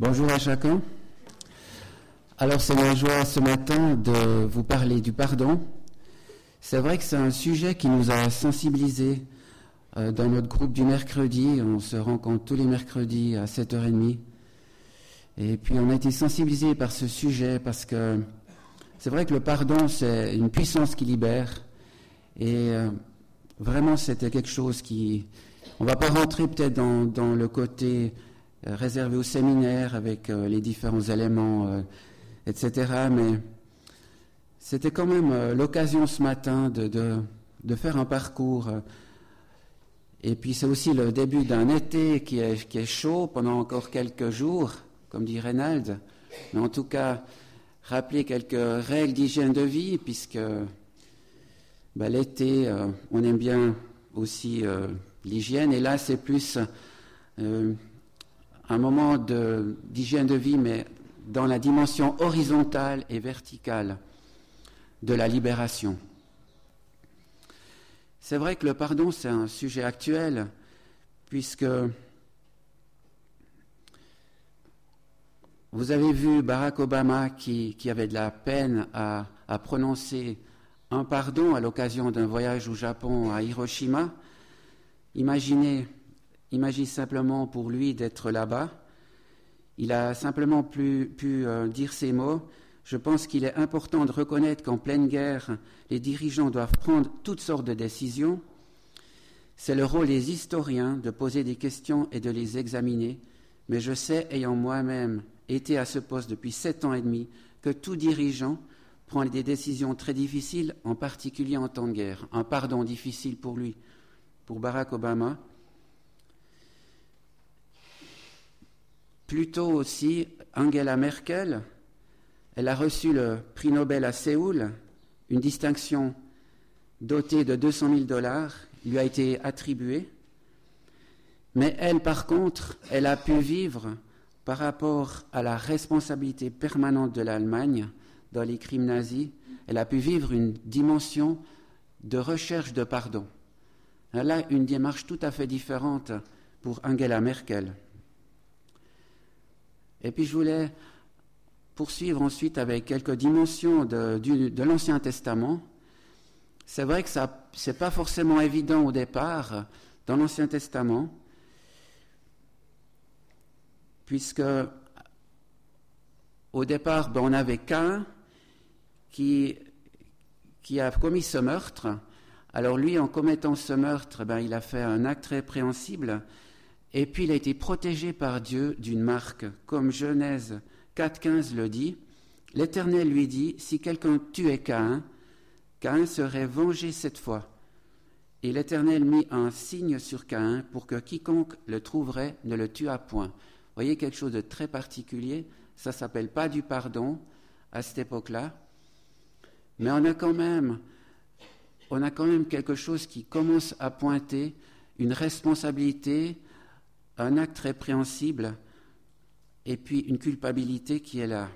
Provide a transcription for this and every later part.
Bonjour à chacun. Alors c'est ma joie ce matin de vous parler du pardon. C'est vrai que c'est un sujet qui nous a sensibilisés dans notre groupe du mercredi. On se rencontre tous les mercredis à 7h30. Et puis on a été sensibilisés par ce sujet parce que c'est vrai que le pardon c'est une puissance qui libère. Et vraiment c'était quelque chose qui... On ne va pas rentrer peut-être dans le côté réservé au séminaire avec les différents éléments, etc. Mais c'était quand même l'occasion ce matin de faire un parcours. Et puis c'est aussi le début d'un été qui est chaud pendant encore quelques jours, comme dit Reynald. Mais en tout cas, rappeler quelques règles d'hygiène de vie, puisque l'été, on aime bien aussi l'hygiène. Et là, c'est plus un moment d'hygiène de vie, mais dans la dimension horizontale et verticale de la libération. C'est vrai que le pardon, c'est un sujet actuel, puisque vous avez vu Barack Obama qui avait de la peine à prononcer un pardon à l'occasion d'un voyage au Japon à Hiroshima. Imaginez simplement pour lui d'être là-bas. Il a simplement pu dire ces mots. Je pense qu'il est important de reconnaître qu'en pleine guerre, les dirigeants doivent prendre toutes sortes de décisions. C'est le rôle des historiens de poser des questions et de les examiner. Mais je sais, ayant moi-même été à ce poste depuis 7 ans et demi, que tout dirigeant prend des décisions très difficiles, en particulier en temps de guerre. Un pardon difficile pour lui, pour Barack Obama. Plus tôt aussi, Angela Merkel, elle a reçu le prix Nobel à Séoul, une distinction dotée de $200 000 lui a été attribuée. Mais elle, par contre, elle a pu vivre par rapport à la responsabilité permanente de l'Allemagne dans les crimes nazis, elle a pu vivre une dimension de recherche de pardon. Elle a une démarche tout à fait différente pour Angela Merkel. Et puis je voulais poursuivre ensuite avec quelques dimensions de l'Ancien Testament. C'est vrai que ça c'est pas forcément évident au départ dans l'Ancien Testament, puisque au départ on avait Caïn qui a commis ce meurtre. Alors lui, en commettant ce meurtre, il a fait un acte répréhensible. Et puis il a été protégé par Dieu d'une marque, comme Genèse 4,15 le dit. L'Éternel lui dit, si quelqu'un tuait Caïn, Caïn serait vengé 7 fois. Et l'Éternel mit un signe sur Caïn pour que quiconque le trouverait ne le tuât point. Vous voyez quelque chose de très particulier, ça ne s'appelle pas du pardon à cette époque-là, mais on a quand même quelque chose qui commence à pointer une responsabilité, un acte répréhensible, et puis une culpabilité qui est là.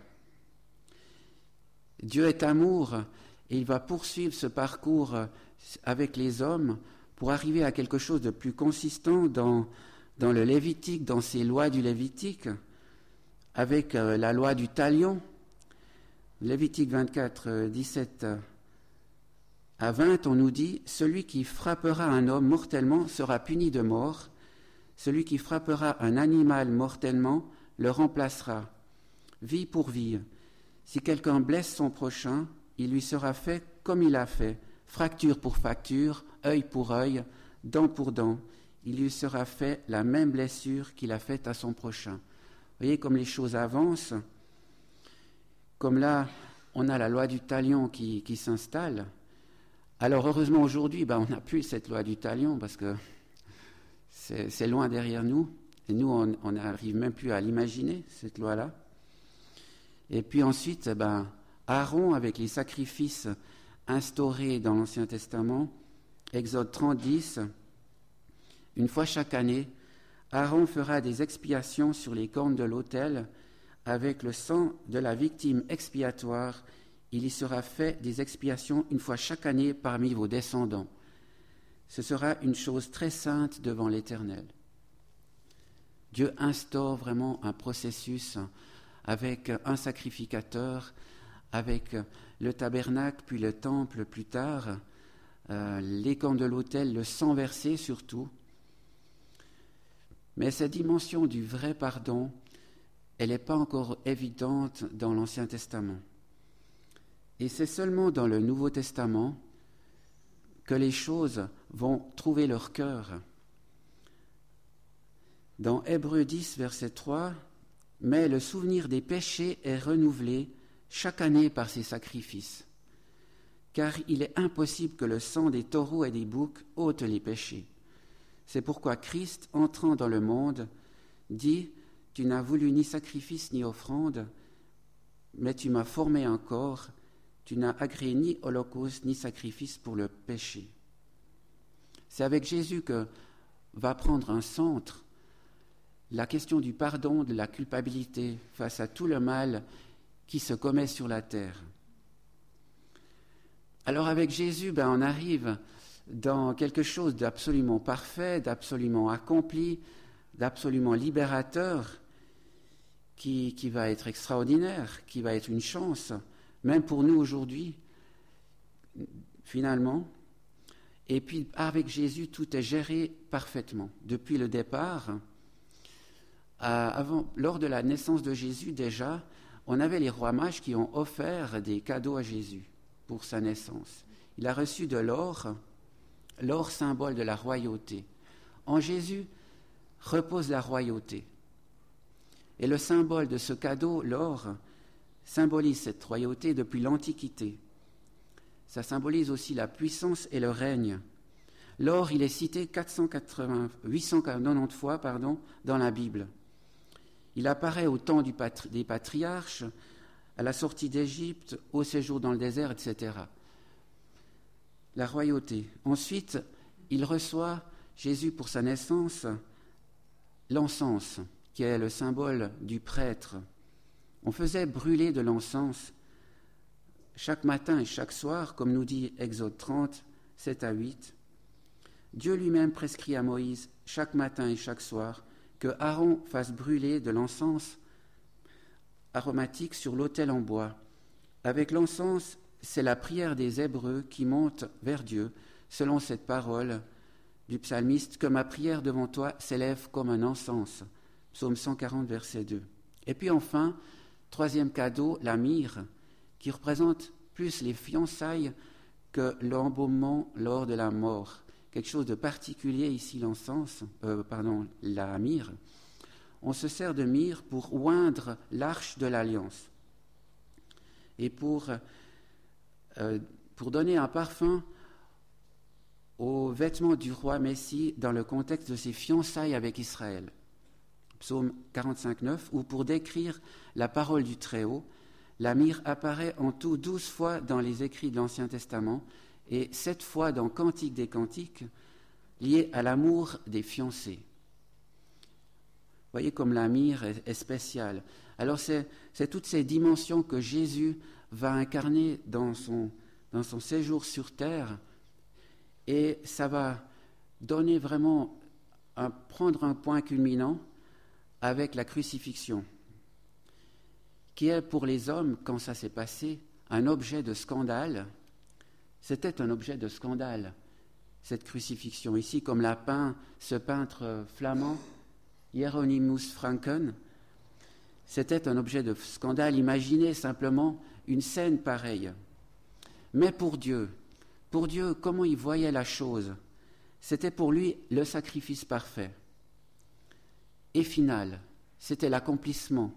Dieu est amour, et il va poursuivre ce parcours avec les hommes pour arriver à quelque chose de plus consistant dans le Lévitique, dans ces lois du Lévitique, avec la loi du talion. Lévitique 24, 17 à 20, on nous dit « Celui qui frappera un homme mortellement sera puni de mort. Celui qui frappera un animal mortellement le remplacera, vie pour vie. Si quelqu'un blesse son prochain, il lui sera fait comme il a fait, fracture pour fracture, œil pour œil, dent pour dent. Il lui sera fait la même blessure qu'il a faite à son prochain. » Vous voyez comme les choses avancent. Comme là, on a la loi du talion qui s'installe. Alors heureusement aujourd'hui, on n'a plus cette loi du talion parce que c'est loin derrière nous. Et nous, on n'arrive même plus à l'imaginer, cette loi-là. Et puis ensuite, Aaron, avec les sacrifices instaurés dans l'Ancien Testament, Exode 30, 10, une fois chaque année, Aaron fera des expiations sur les cornes de l'autel avec le sang de la victime expiatoire. Il y sera fait des expiations une fois chaque année parmi vos descendants. Ce sera une chose très sainte devant l'Éternel. Dieu instaure vraiment un processus avec un sacrificateur, avec le tabernacle, puis le temple plus tard, les camps de l'autel, le sang versé surtout. Mais cette dimension du vrai pardon, elle n'est pas encore évidente dans l'Ancien Testament. Et c'est seulement dans le Nouveau Testament que les choses vont trouver leur cœur. Dans Hébreux 10, verset 3, « Mais le souvenir des péchés est renouvelé chaque année par ces sacrifices, car il est impossible que le sang des taureaux et des boucs ôte les péchés. C'est pourquoi Christ, entrant dans le monde, dit « Tu n'as voulu ni sacrifice ni offrande, mais tu m'as formé un corps, tu n'as agréé ni holocauste ni sacrifice pour le péché. » C'est avec Jésus que va prendre un centre la question du pardon, de la culpabilité face à tout le mal qui se commet sur la terre. Alors avec Jésus, on arrive dans quelque chose d'absolument parfait, d'absolument accompli, d'absolument libérateur, qui va être extraordinaire, qui va être une chance, même pour nous aujourd'hui, finalement. Et puis avec Jésus, tout est géré parfaitement. Depuis le départ, lors de la naissance de Jésus déjà, on avait les rois mages qui ont offert des cadeaux à Jésus pour sa naissance. Il a reçu de l'or symbole de la royauté. En Jésus repose la royauté. Et le symbole de ce cadeau, l'or, symbolise cette royauté depuis l'Antiquité. Ça symbolise aussi la puissance et le règne. L'or, il est cité 890 fois dans la Bible. Il apparaît au temps des patriarches, à la sortie d'Égypte, au séjour dans le désert, etc. La royauté. Ensuite, il reçoit, Jésus, pour sa naissance, l'encens, qui est le symbole du prêtre. On faisait brûler de l'encens chaque matin et chaque soir, comme nous dit Exode 30, 7 à 8. Dieu lui-même prescrit à Moïse, chaque matin et chaque soir, que Aaron fasse brûler de l'encens aromatique sur l'autel en bois. Avec l'encens, c'est la prière des Hébreux qui monte vers Dieu, selon cette parole du psalmiste, que ma prière devant toi s'élève comme un encens. Psaume 140, verset 2. Et puis enfin, troisième cadeau, la myrrhe, qui représente plus les fiançailles que l'embaumement lors de la mort. Quelque chose de particulier ici, la myrrhe. On se sert de myrrhe pour oindre l'arche de l'alliance et pour donner un parfum aux vêtements du roi Messie dans le contexte de ses fiançailles avec Israël. Psaume 45, 9, ou pour décrire la parole du Très-Haut, la myrrhe apparaît en tout 12 fois dans les écrits de l'Ancien Testament et 7 fois dans Cantique des Cantiques, lié à l'amour des fiancés. Vous voyez comme la myrrhe est spéciale. Alors c'est toutes ces dimensions que Jésus va incarner dans son séjour sur terre, et ça va donner vraiment, prendre un point culminant avec la crucifixion, qui est pour les hommes, quand ça s'est passé, un objet de scandale. C'était un objet de scandale, cette crucifixion. Ici, comme l'a peint ce peintre flamand, Hieronymus Franken, c'était un objet de scandale. Imaginez simplement une scène pareille. Mais pour Dieu, comment il voyait la chose? C'était pour lui le sacrifice parfait et final. C'était l'accomplissement.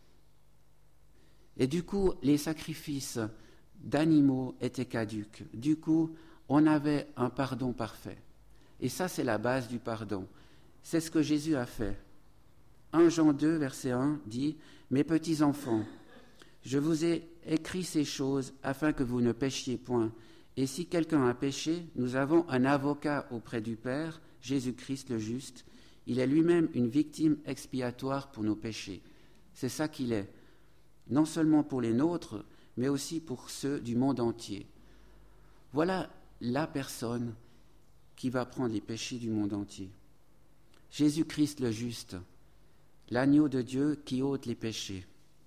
Et du coup, les sacrifices d'animaux étaient caducs. Du coup, on avait un pardon parfait. Et ça, c'est la base du pardon. C'est ce que Jésus a fait. 1 Jean 2, verset 1 dit « Mes petits enfants, je vous ai écrit ces choses afin que vous ne péchiez point. Et si quelqu'un a péché, nous avons un avocat auprès du Père, Jésus-Christ le juste. Il est lui-même une victime expiatoire pour nos péchés. » C'est ça qu'il est. Non seulement pour les nôtres, mais aussi pour ceux du monde entier. Voilà la personne qui va prendre les péchés du monde entier. Jésus-Christ le juste. l'agneau de Dieu qui ôte les péchés.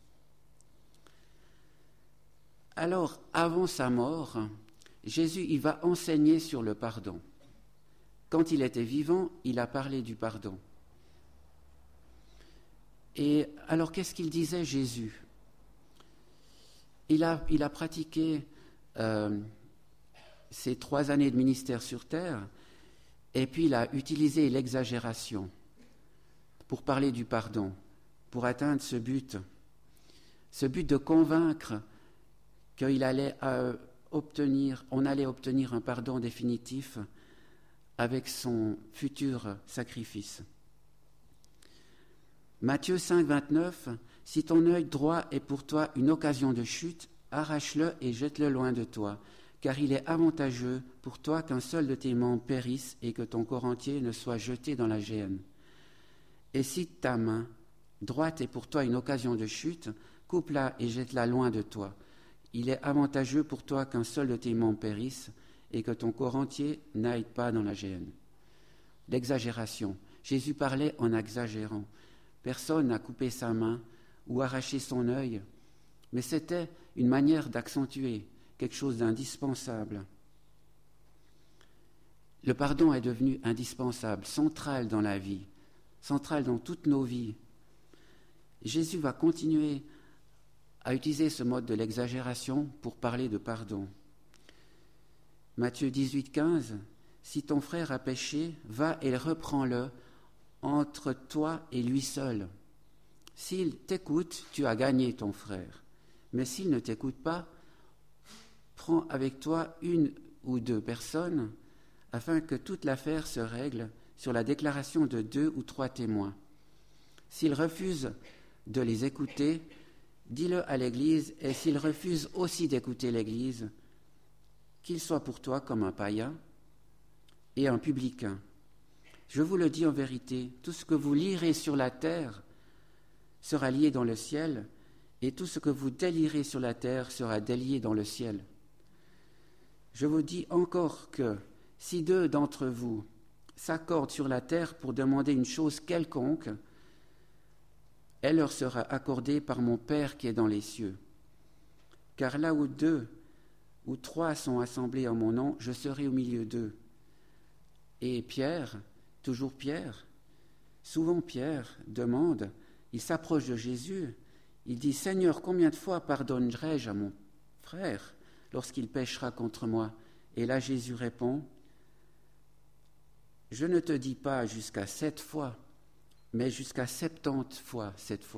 Alors, avant sa mort, Jésus il va enseigner sur le pardon. Quand il était vivant, il a parlé du pardon. Et alors, qu'est-ce qu'il disait Jésus ? Il a pratiqué ses 3 années de ministère sur terre, et puis il a utilisé l'exagération pour parler du pardon, pour atteindre ce but de convaincre qu'on allait obtenir un pardon définitif avec son futur sacrifice. Matthieu 5, 29, « Si ton œil droit est pour toi une occasion de chute, arrache-le et jette-le loin de toi, car il est avantageux pour toi qu'un seul de tes membres périsse et que ton corps entier ne soit jeté dans la géhenne. Et si ta main droite est pour toi une occasion de chute, coupe-la et jette-la loin de toi. Il est avantageux pour toi qu'un seul de tes membres périsse et que ton corps entier n'aille pas dans la géhenne. » L'exagération. Jésus parlait en exagérant. Personne n'a coupé sa main ou arraché son œil, mais c'était une manière d'accentuer quelque chose d'indispensable. Le pardon est devenu indispensable, central dans la vie, central dans toutes nos vies. Jésus va continuer à utiliser ce mode de l'exagération pour parler de pardon. Matthieu 18, 15, « Si ton frère a péché, va et reprends-le entre toi et lui seul. S'il t'écoute, tu as gagné ton frère. Mais s'il ne t'écoute pas, prends avec toi 1 ou 2 personnes, afin que toute l'affaire se règle sur la déclaration de 2 ou 3 témoins. S'il refuse de les écouter, dis-le à l'Église, et s'il refuse aussi d'écouter l'Église, qu'il soit pour toi comme un païen et un publicain. Je vous le dis en vérité, tout ce que vous lierez sur la terre sera lié dans le ciel, et tout ce que vous délierez sur la terre sera délié dans le ciel. Je vous dis encore que si 2 d'entre vous s'accordent sur la terre pour demander une chose quelconque, elle leur sera accordée par mon Père qui est dans les cieux. Car là où 2 ou 3 sont assemblés en mon nom, je serai au milieu d'eux. » Et Pierre, toujours Pierre, souvent Pierre demande, il s'approche de Jésus, il dit « Seigneur, combien de fois pardonnerai-je à mon frère lorsqu'il péchera contre moi ?» Et là Jésus répond « Je ne te dis pas jusqu'à 7 fois, mais jusqu'à 70 fois 7 fois. »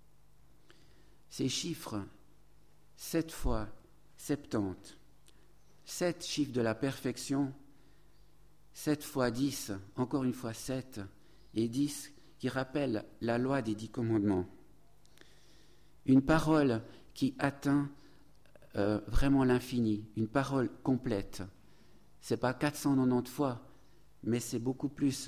Ces chiffres, 7 fois 70, 7 chiffres de la perfection, 7 fois 10, encore une fois 7, et 10 qui rappellent la loi des 10 commandements. Une parole qui atteint vraiment l'infini, une parole complète. Ce n'est pas 490 fois, mais c'est beaucoup plus.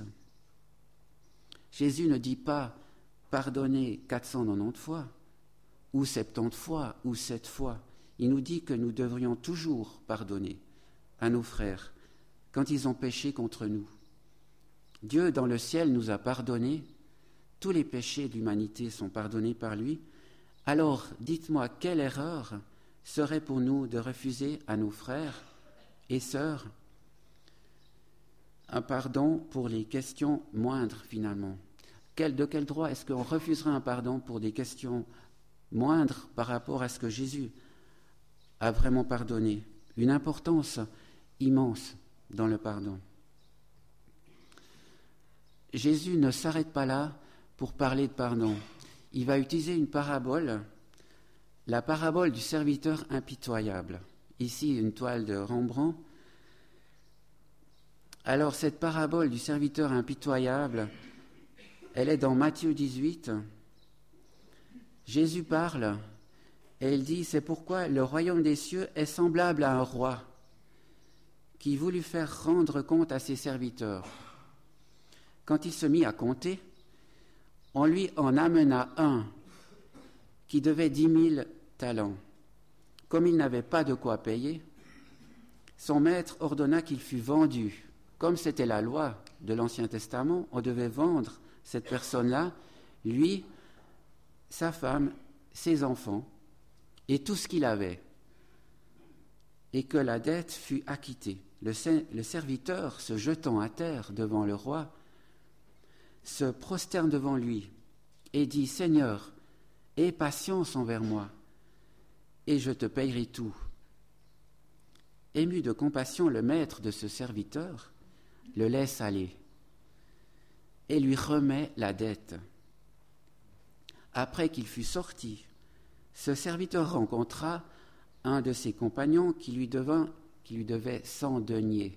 Jésus ne dit pas pardonner 490 fois, ou 70 fois, ou 7 fois. Il nous dit que nous devrions toujours pardonner à nos frères quand ils ont péché contre nous. Dieu dans le ciel nous a pardonnés, tous les péchés de l'humanité sont pardonnés par lui. Alors, dites-moi, quelle erreur serait pour nous de refuser à nos frères et sœurs un pardon pour les questions moindres finalement? De quel droit est-ce qu'on refuserait un pardon pour des questions moindres par rapport à ce que Jésus a vraiment pardonné? Une importance immense dans le pardon. Jésus ne s'arrête pas là pour parler de pardon. Il va utiliser une parabole, la parabole du serviteur impitoyable. Ici, une toile de Rembrandt. Alors, cette parabole du serviteur impitoyable, elle est dans Matthieu 18. Jésus parle et il dit « C'est pourquoi le royaume des cieux est semblable à un roi qui voulut faire rendre compte à ses serviteurs. Quand il se mit à compter, on lui en amena un qui devait 10 000 talents. Comme il n'avait pas de quoi payer, son maître ordonna qu'il fût vendu. Comme c'était la loi de l'Ancien Testament, on devait vendre cette personne-là lui, sa femme, ses enfants et tout ce qu'il avait, et que la dette fut acquittée. Le serviteur, se jetant à terre devant le roi, se prosterne devant lui et dit « Seigneur, aie patience envers moi, et je te payerai tout. » Ému de compassion, le maître de ce serviteur le laisse aller et lui remet la dette. Après qu'il fut sorti, ce serviteur rencontra un de ses compagnons qui lui devait 100 deniers.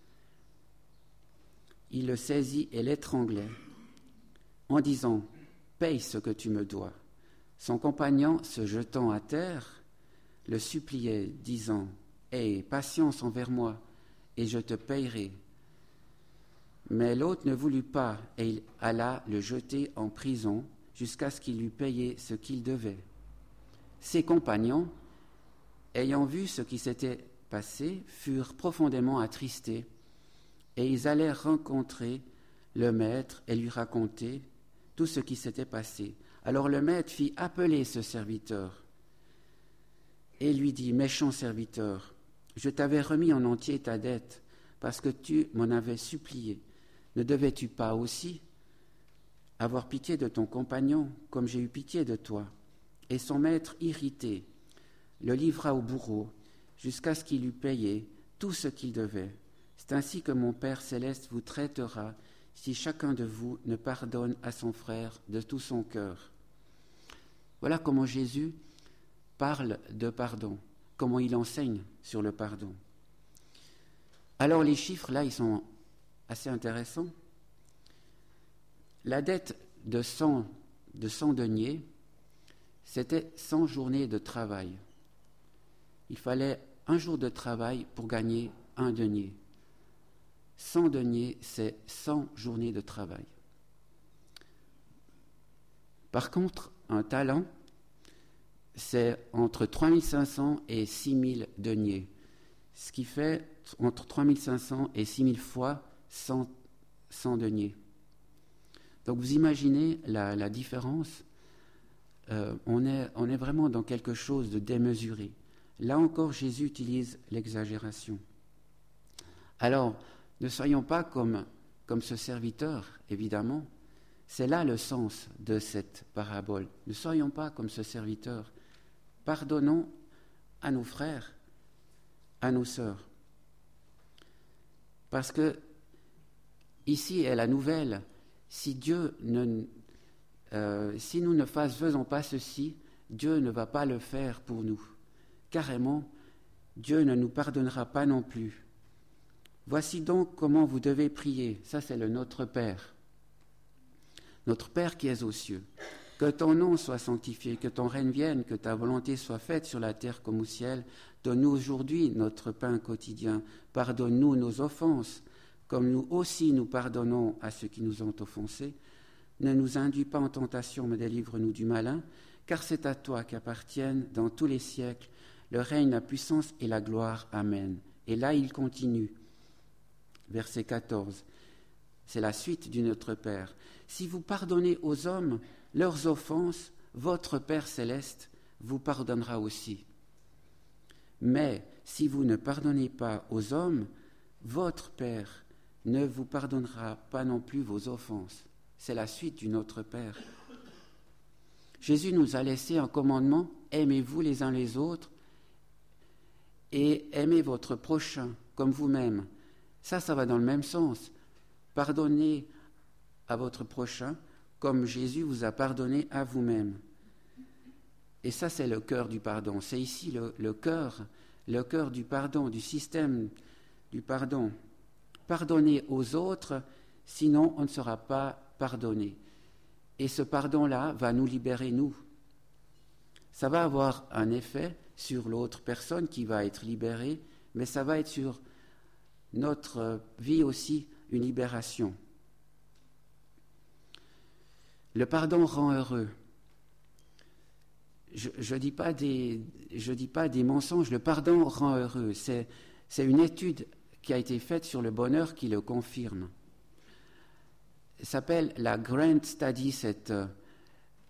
Il le saisit et l'étranglait en disant « Paye ce que tu me dois. » Son compagnon, se jetant à terre, le suppliait, disant « Aie patience envers moi, et je te payerai. » Mais l'autre ne voulut pas, et il alla le jeter en prison jusqu'à ce qu'il eût payé ce qu'il devait. Ses compagnons, ayant vu ce qui s'était passé, furent profondément attristés, et ils allèrent rencontrer le maître et lui raconter tout ce qui s'était passé. Alors le maître fit appeler ce serviteur et lui dit « Méchant serviteur, je t'avais remis en entier ta dette parce que tu m'en avais supplié. Ne devais-tu pas aussi avoir pitié de ton compagnon comme j'ai eu pitié de toi ?» Et son maître, irrité, le livra au bourreau jusqu'à ce qu'il eût payé tout ce qu'il devait. C'est ainsi que mon Père céleste vous traitera si chacun de vous ne pardonne à son frère de tout son cœur. Voilà comment Jésus parle de pardon, comment il enseigne sur le pardon. Alors les chiffres, là, ils sont assez intéressants. La dette de 100 deniers, c'était 100 journées de travail. Il fallait un jour de travail pour gagner un denier. 100 deniers, c'est 100 journées de travail. Par contre, un talent, c'est entre 3500 et 6000 deniers, ce qui fait entre 3500 et 6000 fois 100 deniers. Donc vous imaginez la différence. On est vraiment dans quelque chose de démesuré. Là encore, Jésus utilise l'exagération. Alors, ne soyons pas comme ce serviteur, évidemment. C'est là le sens de cette parabole. Ne soyons pas comme ce serviteur. Pardonnons à nos frères, à nos sœurs. Parce que ici est la nouvelle. Si nous ne faisons pas ceci, Dieu ne va pas le faire pour nous. Carrément, Dieu ne nous pardonnera pas non plus. Voici donc comment vous devez prier. Ça, c'est le Notre Père. Notre Père qui es aux cieux. Que ton nom soit sanctifié, que ton règne vienne, que ta volonté soit faite sur la terre comme au ciel. Donne-nous aujourd'hui notre pain quotidien. Pardonne-nous nos offenses, comme nous aussi nous pardonnons à ceux qui nous ont offensés. Ne nous induis pas en tentation, mais délivre-nous du malin, car c'est à toi qu'appartiennent dans tous les siècles le règne, la puissance et la gloire. Amen. Et là, il continue. Verset 14. C'est la suite du Notre Père. Si vous pardonnez aux hommes leurs offenses, votre Père céleste vous pardonnera aussi. Mais si vous ne pardonnez pas aux hommes, votre Père ne vous pardonnera pas non plus vos offenses. C'est la suite du Notre Père. Jésus nous a laissé un commandement, aimez-vous les uns les autres et aimez votre prochain comme vous-même. Ça va dans le même sens. Pardonnez à votre prochain comme Jésus vous a pardonné à vous-même. Et ça, c'est le cœur du pardon. C'est ici le cœur du pardon, du système du pardon. Pardonnez aux autres, sinon on ne sera pas pardonné. Et ce pardon-là va nous libérer, nous. Ça va avoir un effet sur l'autre personne qui va être libérée, mais ça va être sur notre vie aussi une libération. Le pardon rend heureux. Je dis pas des mensonges. Le pardon rend heureux. C'est une étude qui a été faite sur le bonheur qui le confirme. Ça s'appelle la Grant Study, cette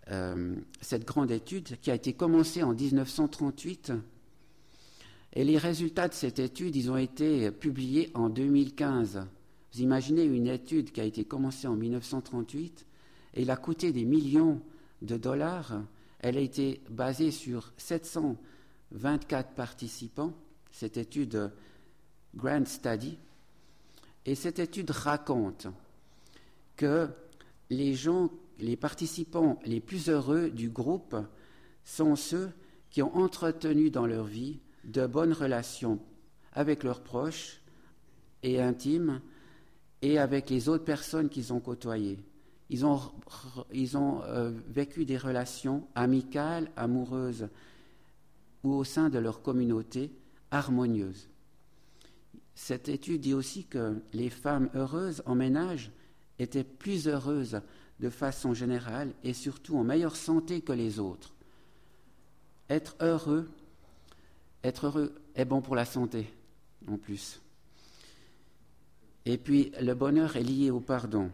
cette grande étude qui a été commencée en 1938. Et les résultats de cette étude, ils ont été publiés en 2015. Vous imaginez une étude qui a été commencée en 1938 et il a coûté des millions de dollars. Elle a été basée sur 724 participants, cette étude Grand Study. Et cette étude raconte que les participants les plus heureux du groupe sont ceux qui ont entretenu dans leur vie de bonnes relations avec leurs proches et intimes et avec les autres personnes qu'ils ont côtoyées. Ils ont vécu des relations amicales, amoureuses ou au sein de leur communauté harmonieuses. Cette étude dit aussi que les femmes heureuses en ménage étaient plus heureuses de façon générale et surtout en meilleure santé que les autres. Être heureux est bon pour la santé, en plus. Et puis, le bonheur est lié au pardon.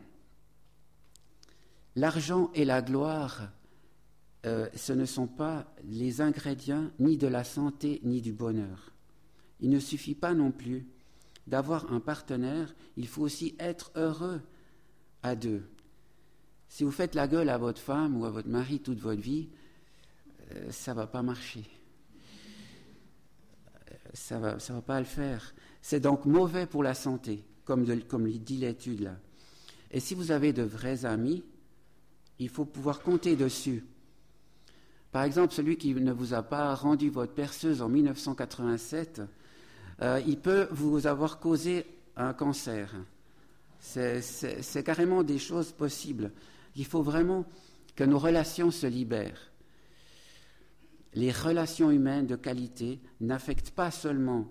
L'argent et la gloire, ce ne sont pas les ingrédients ni de la santé ni du bonheur. Il ne suffit pas non plus d'avoir un partenaire, il faut aussi être heureux à deux. Si vous faites la gueule à votre femme ou à votre mari toute votre vie, ça ne va pas marcher. Ça va pas le faire. C'est donc mauvais pour la santé, comme dit l'étude là. Et si vous avez de vrais amis, il faut pouvoir compter dessus. Par exemple, celui qui ne vous a pas rendu votre perceuse en 1987, il peut vous avoir causé un cancer. C'est carrément des choses possibles. Il faut vraiment que nos relations se libèrent. Les relations humaines de qualité n'affectent pas seulement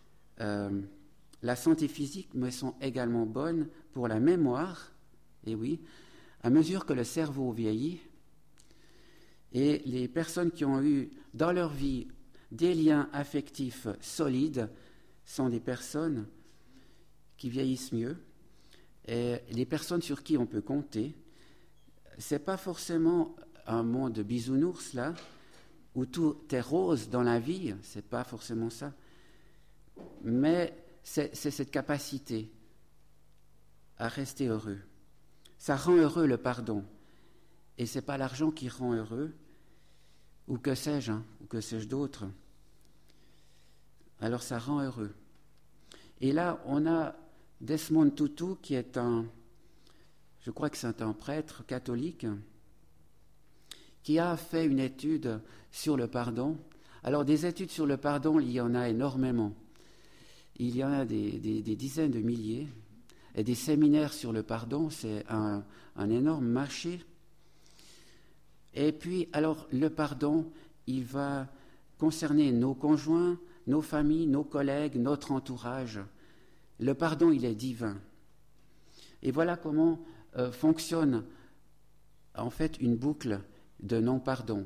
la santé physique, mais sont également bonnes pour la mémoire. Et oui, à mesure que le cerveau vieillit, et les personnes qui ont eu dans leur vie des liens affectifs solides sont des personnes qui vieillissent mieux. Et les personnes sur qui on peut compter, c'est pas forcément un monde de bisounours là, où tout est rose dans la vie, c'est pas forcément ça. Mais c'est cette capacité à rester heureux. Ça rend heureux le pardon. Et c'est pas l'argent qui rend heureux, ou que sais-je d'autre. Alors ça rend heureux. Et là, on a Desmond Tutu, qui est je crois que c'est un prêtre catholique, qui a fait une étude sur le pardon. Alors, des études sur le pardon, il y en a énormément. Il y en a des dizaines de milliers. Et des séminaires sur le pardon, c'est un énorme marché. Et puis, alors, le pardon, il va concerner nos conjoints, nos familles, nos collègues, notre entourage. Le pardon, il est divin. Et voilà comment fonctionne, en fait, une boucle de non-pardon.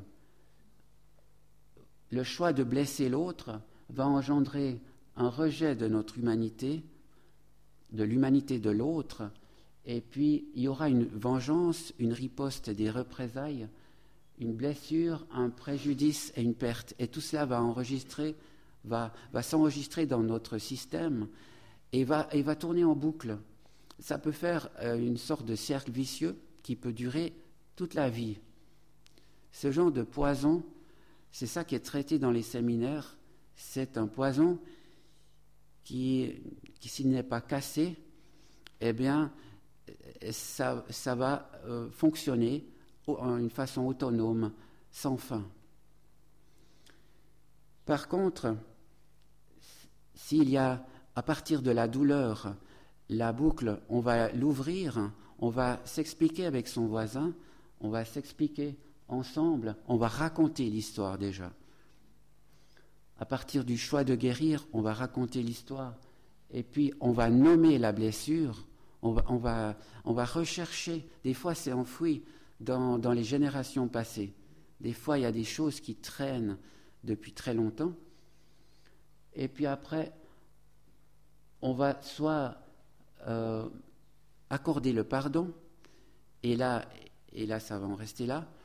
Le choix de blesser l'autre va engendrer un rejet de notre humanité, de l'humanité de l'autre, et puis il y aura une vengeance, une riposte, des représailles, une blessure, un préjudice et une perte. Et tout cela va s'enregistrer dans notre système et va tourner en boucle. Ça peut faire une sorte de cercle vicieux qui peut durer toute la vie. Ce genre de poison, c'est ça qui est traité dans les séminaires. C'est un poison qui s'il n'est pas cassé, eh bien, ça va fonctionner d'une façon autonome, sans fin. Par contre, s'il y a, à partir de la douleur, la boucle, on va l'ouvrir, on va s'expliquer avec son voisin, on va s'expliquer ensemble, on va raconter l'histoire déjà. À partir du choix de guérir, on va raconter l'histoire. Et puis, on va nommer la blessure, on va rechercher. Des fois, c'est enfoui dans les générations passées. Des fois, il y a des choses qui traînent depuis très longtemps. Et puis après, on va soit accorder le pardon, et là, ça va en rester là,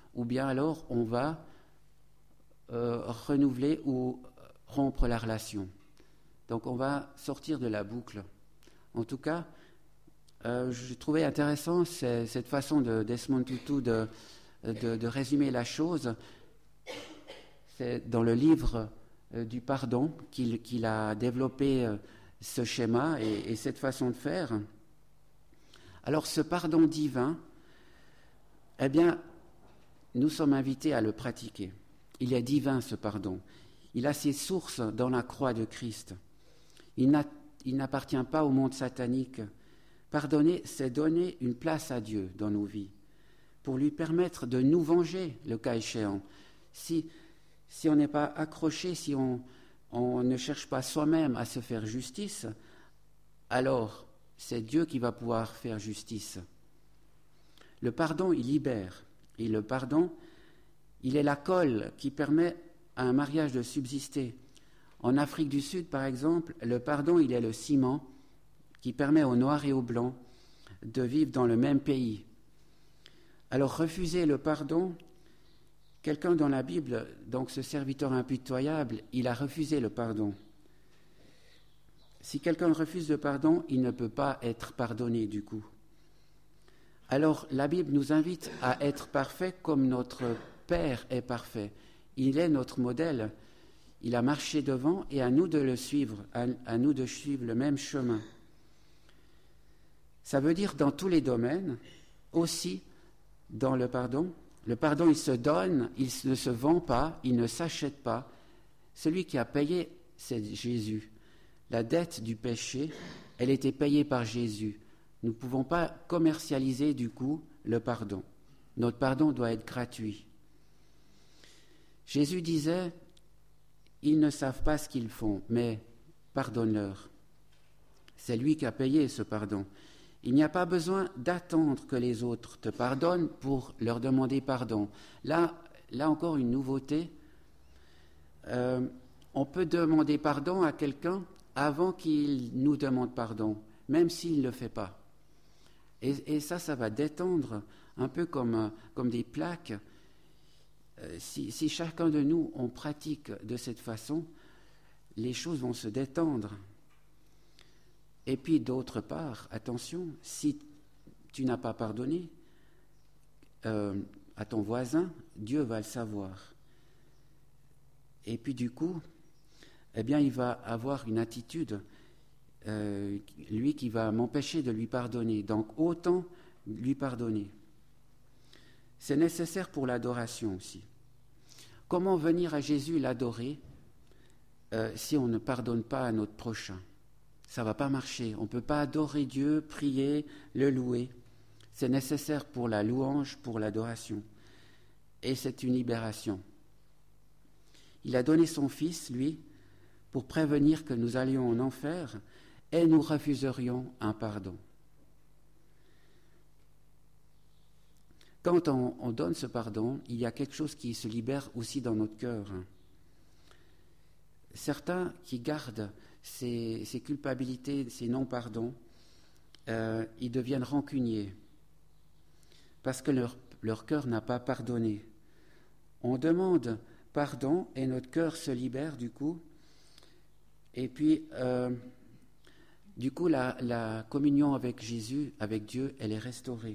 ou bien alors on va renouveler ou rompre la relation. Donc on va sortir de la boucle. En tout cas, je trouvais intéressant cette façon de Desmond Tutu de résumer la chose. C'est dans le livre du pardon qu'il a développé ce schéma et cette façon de faire. Alors ce pardon divin, eh bien, nous sommes invités à le pratiquer. Il est divin ce pardon. Il a ses sources dans la croix de Christ. Il n'appartient pas au monde satanique. Pardonner, c'est donner une place à Dieu dans nos vies, pour lui permettre de nous venger, le cas échéant. Si on n'est pas accroché, si on ne cherche pas soi-même à se faire justice, alors c'est Dieu qui va pouvoir faire justice. Le pardon, il libère. Et le pardon, il est la colle qui permet à un mariage de subsister. En Afrique du Sud, par exemple, le pardon, il est le ciment qui permet aux Noirs et aux Blancs de vivre dans le même pays. Alors refuser le pardon, quelqu'un dans la Bible, donc ce serviteur impitoyable, il a refusé le pardon. Si quelqu'un refuse le pardon, il ne peut pas être pardonné du coup. Alors la Bible nous invite à être parfait comme notre Père est parfait. Il est notre modèle. Il a marché devant et à nous de le suivre, à nous de suivre le même chemin. Ça veut dire dans tous les domaines, aussi dans le pardon. Le pardon, il se donne, il ne se vend pas, il ne s'achète pas. Celui qui a payé, c'est Jésus. La dette du péché, elle était payée par Jésus. Nous ne pouvons pas commercialiser du coup le pardon. Notre pardon doit être gratuit. Jésus disait, ils ne savent pas ce qu'ils font, mais pardonne-leur. C'est lui qui a payé ce pardon. Il n'y a pas besoin d'attendre que les autres te pardonnent pour leur demander pardon. Là encore une nouveauté. On peut demander pardon à quelqu'un avant qu'il nous demande pardon, même s'il ne le fait pas. Et ça va détendre, un peu comme des plaques. Si chacun de nous, on pratique de cette façon, les choses vont se détendre. Et puis d'autre part, attention, si tu n'as pas pardonné à ton voisin, Dieu va le savoir. Et puis du coup, eh bien, il va avoir une attitude, lui qui va m'empêcher de lui pardonner. Donc autant lui pardonner. C'est nécessaire pour l'adoration aussi. Comment venir à Jésus l'adorer si on ne pardonne pas à notre prochain? Ça ne va pas marcher. On ne peut pas adorer Dieu, prier, le louer. C'est nécessaire pour la louange, pour l'adoration. Et c'est une libération. Il a donné son Fils, lui, pour prévenir que nous allions en enfer et nous refuserions un pardon. Quand on donne ce pardon, il y a quelque chose qui se libère aussi dans notre cœur. Certains qui gardent ces culpabilités, ces non-pardons, ils deviennent rancuniers parce que leur cœur n'a pas pardonné. On demande pardon et notre cœur se libère du coup. Et puis, du coup, la communion avec Jésus, avec Dieu, elle est restaurée.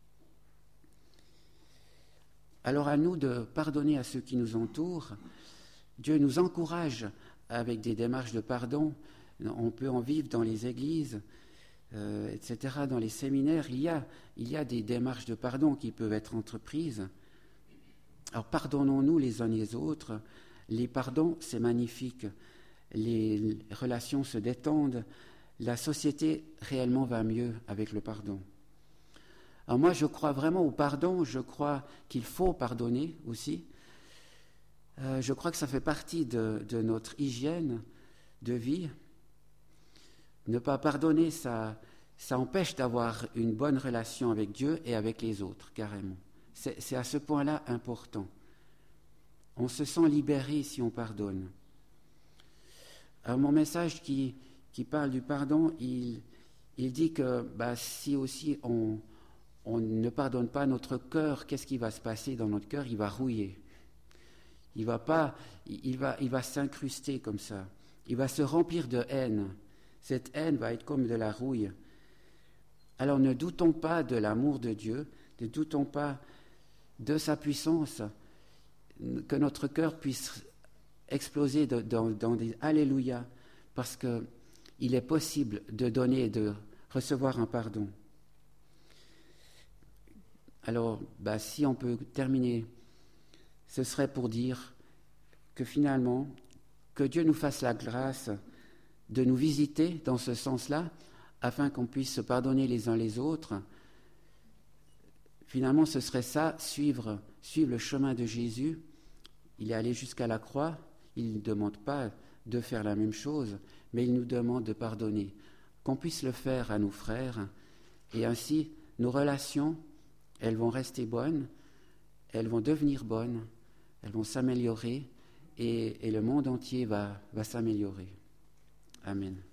Alors à nous de pardonner à ceux qui nous entourent. Dieu nous encourage avec des démarches de pardon. On peut en vivre dans les églises, etc., dans les séminaires. Il y a des démarches de pardon qui peuvent être entreprises. Alors pardonnons-nous les uns les autres. Les pardons, c'est magnifique. Les relations se détendent. La société réellement va mieux avec le pardon. Alors moi, je crois vraiment au pardon. Je crois qu'il faut pardonner aussi. Je crois que ça fait partie de notre hygiène de vie. Ne pas pardonner, ça empêche d'avoir une bonne relation avec Dieu et avec les autres, carrément. C'est à ce point-là important. On se sent libéré si on pardonne. Alors mon message qui parle du pardon, il dit que si aussi on on ne pardonne pas, notre cœur, qu'est-ce qui va se passer dans notre cœur? Il va rouiller. Il va s'incruster comme ça. Il va se remplir de haine. Cette haine va être comme de la rouille. Alors ne doutons pas de l'amour de Dieu, ne doutons pas de sa puissance, que notre cœur puisse exploser dans des Alléluia, parce qu'il est possible de donner et de recevoir un pardon. Alors, si on peut terminer, ce serait pour dire que finalement, que Dieu nous fasse la grâce de nous visiter dans ce sens-là, afin qu'on puisse se pardonner les uns les autres. Finalement, ce serait ça, suivre le chemin de Jésus. Il est allé jusqu'à la croix. Il ne demande pas de faire la même chose, mais il nous demande de pardonner. Qu'on puisse le faire à nos frères. Et ainsi, nos relations, elles vont rester bonnes, elles vont devenir bonnes, elles vont s'améliorer, et le monde entier va s'améliorer. Amen.